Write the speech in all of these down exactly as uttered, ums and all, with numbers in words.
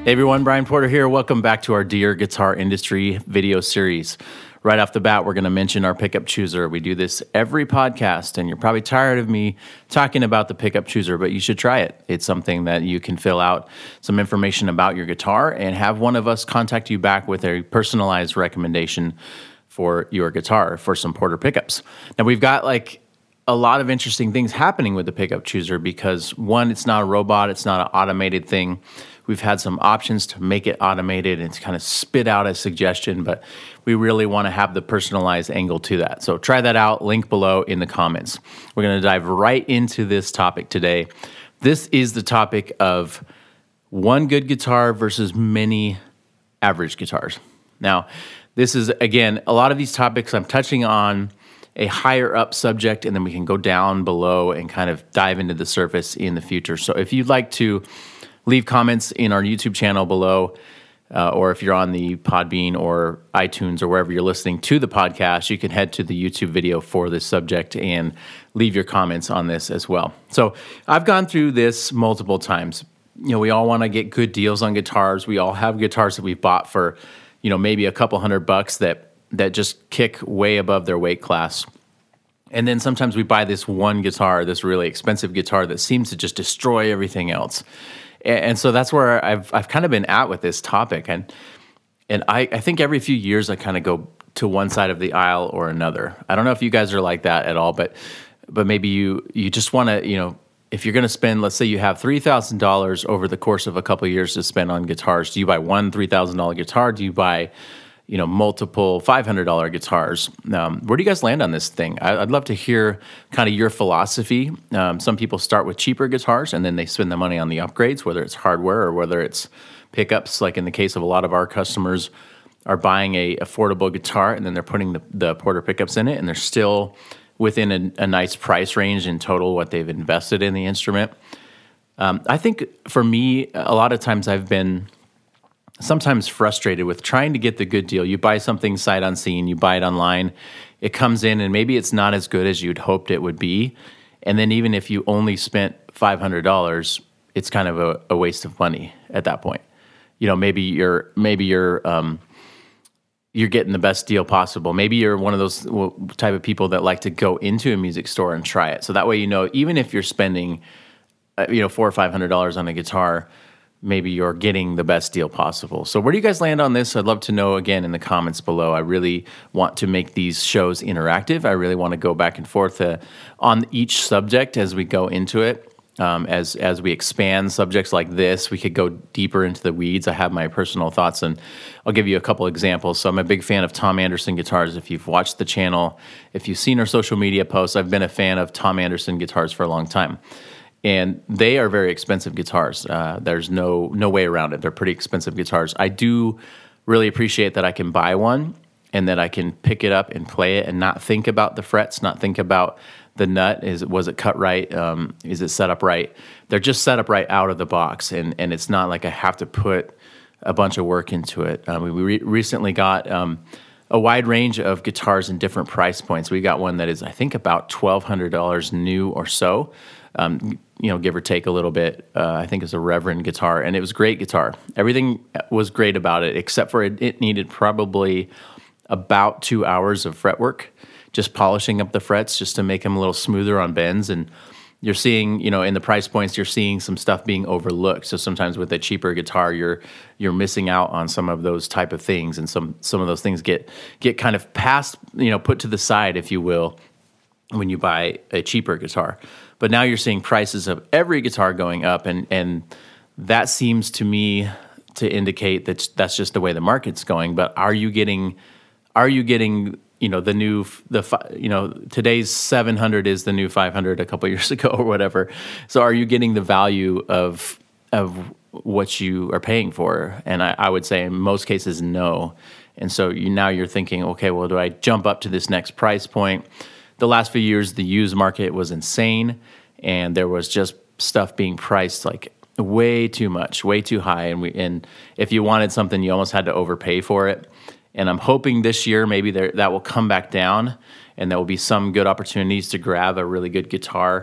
Hey everyone, Brian Porter here. Welcome back to our Dear Guitar Industry video series. Right off the bat, we're going to mention our pickup chooser. We do this every podcast, and you're probably tired of me talking about the pickup chooser, but you should try it. It's something that you can fill out some information about your guitar and have one of us contact you back with a personalized recommendation for your guitar for some Porter pickups. Now, we've got like a lot of interesting things happening with the pickup chooser because, one, it's not a robot, it's not an automated thing. We've had some options to make it automated and to kind of spit out a suggestion, but we really want to have the personalized angle to that. So try that out, link below in the comments. We're going to dive right into this topic today. This is the topic of one good guitar versus many average guitars. Now, this is, again, a lot of these topics I'm touching on a higher up subject, and then we can go down below and kind of dive into the surface in the future. So if you'd like to leave comments in our YouTube channel below, uh, or if you're on the Podbean or iTunes or wherever you're listening to the podcast, you can head to the YouTube video for this subject and leave your comments on this as well. So I've gone through this multiple times. You know, we all want to get good deals on guitars. We all have guitars that we've bought for, you know, maybe a couple hundred bucks that that just kick way above their weight class. And then sometimes we buy this one guitar, this really expensive guitar that seems to just destroy everything else. And so that's where I've I've kind of been at with this topic. And and I, I think every few years I kind of go to one side of the aisle or another. I don't know if you guys are like that at all, but but maybe you you just want to, you know, if you're going to spend, let's say you have three thousand dollars over the course of a couple of years to spend on guitars. Do you buy one three thousand dollars guitar? Do you buy, you know, multiple five hundred dollars guitars? Um, where do you guys land on this thing? I, I'd love to hear kind of your philosophy. Um, some people start with cheaper guitars and then they spend the money on the upgrades, whether it's hardware or whether it's pickups. Like in the case of a lot of our customers are buying a affordable guitar and then they're putting the, the Porter pickups in it, and they're still within a, a nice price range in total what they've invested in the instrument. Um, I think for me, a lot of times I've been sometimes frustrated with trying to get the good deal. You buy something sight unseen, you buy it online, it comes in and maybe it's not as good as you'd hoped it would be. And then even if you only spent five hundred dollars, it's kind of a, a waste of money at that point. You know, maybe you're maybe you're um, you're getting the best deal possible. Maybe you're one of those type of people that like to go into a music store and try it. So that way, you know, even if you're spending, uh, you know, four or five hundred dollars on a guitar, maybe you're getting the best deal possible. So where do you guys land on this? I'd love to know, again, in the comments below. I really want to make these shows interactive. I really want to go back and forth uh, on each subject as we go into it. Um, as as we expand subjects like this, we could go deeper into the weeds. I have my personal thoughts, and I'll give you a couple examples. So I'm a big fan of Tom Anderson guitars. If you've watched the channel, if you've seen our social media posts, I've been a fan of Tom Anderson guitars for a long time. And they are very expensive guitars. Uh, there's no no way around it. They're pretty expensive guitars. I do really appreciate that I can buy one and that I can pick it up and play it and not think about the frets, not think about the nut. Is was it cut right? Um, is it set up right? They're just set up right out of the box, and and it's not like I have to put a bunch of work into it. Um, we re- recently got um, a wide range of guitars in different price points. We got one that is, I think, about twelve hundred dollars new or so. Um, you know, give or take a little bit. Uh, I think it's a Reverend guitar, and it was a great guitar. Everything was great about it, except for it, it needed probably about two hours of fretwork, just polishing up the frets just to make them a little smoother on bends. And you're seeing, you know, in the price points, you're seeing some stuff being overlooked. So sometimes with a cheaper guitar, you're you're missing out on some of those type of things, and some some of those things get get kind of passed, you know, put to the side, if you will, when you buy a cheaper guitar. But now you're seeing prices of every guitar going up, and and that seems to me to indicate that that's just the way the market's going. But are you getting, are you getting, you know, the new, the you know, today's seven hundred is the new five hundred a couple years ago or whatever. So are you getting the value of of what you are paying for? And I, I would say in most cases, no. And so you now you're thinking, okay, well, do I jump up to this next price point? The last few years, the used market was insane, and there was just stuff being priced like way too much, way too high. And we, and if you wanted something, you almost had to overpay for it. And I'm hoping this year maybe there, that will come back down, and there will be some good opportunities to grab a really good guitar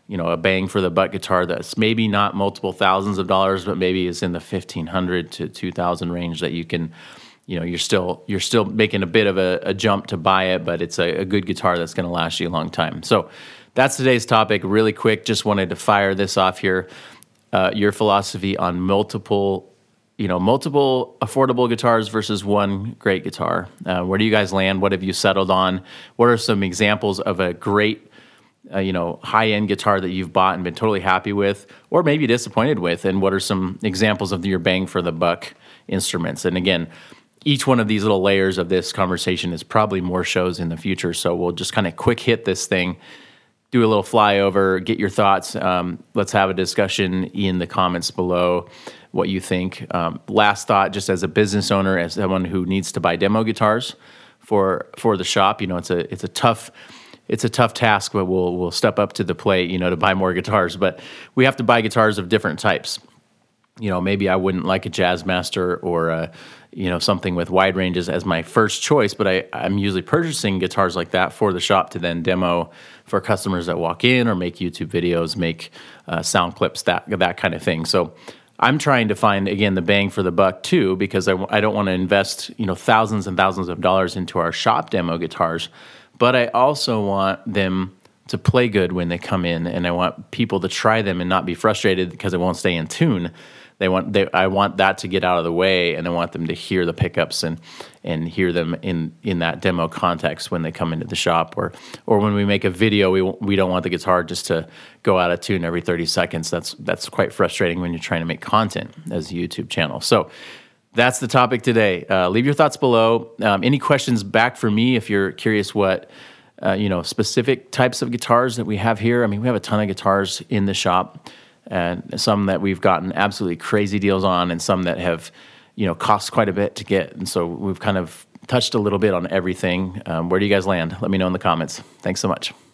you know, a bang for the buck guitar that's maybe not multiple thousands of dollars, but maybe is in the fifteen hundred to two thousand range that you can, you know, you're still you're still making a bit of a, a jump to buy it, but it's a, a good guitar that's going to last you a long time. So that's today's topic. Really quick, just wanted to fire this off here. Uh, your philosophy on multiple, you know, multiple affordable guitars versus one great guitar. Uh, where do you guys land? What have you settled on? What are some examples of a great, uh, you know, high-end guitar that you've bought and been totally happy with, or maybe disappointed with? And what are some examples of your bang for the buck instruments? And again, each one of these little layers of this conversation is probably more shows in the future. So we'll just kind of quick hit this thing, do a little flyover, get your thoughts. Um, let's have a discussion in the comments below what you think. Um, last thought, just as a business owner, as someone who needs to buy demo guitars for for the shop, you know, it's a it's a tough it's a tough task, but we'll we'll step up to the plate, you know, to buy more guitars. But we have to buy guitars of different types. You know, maybe I wouldn't like a Jazzmaster or a, you know, something with wide ranges as my first choice, but I, I'm usually purchasing guitars like that for the shop to then demo for customers that walk in or make YouTube videos, make uh, sound clips, that that kind of thing. So I'm trying to find, again, the bang for the buck too, because I, I don't want to invest, you know, thousands and thousands of dollars into our shop demo guitars, but I also want them to play good when they come in, and I want people to try them and not be frustrated because it won't stay in tune. They want they, I want that to get out of the way, and I want them to hear the pickups and and hear them in, in that demo context when they come into the shop, or or when we make a video. We we don't want the guitar just to go out of tune every thirty seconds. That's that's quite frustrating when you're trying to make content as a YouTube channel. So that's the topic today. Uh, leave your thoughts below. Um, any questions back for me if you're curious what uh, you know specific types of guitars that we have here. I mean, we have a ton of guitars in the shop, and some that we've gotten absolutely crazy deals on, and some that have, you know, cost quite a bit to get. And so we've kind of touched a little bit on everything. Um, where do you guys land? Let me know in the comments. Thanks so much.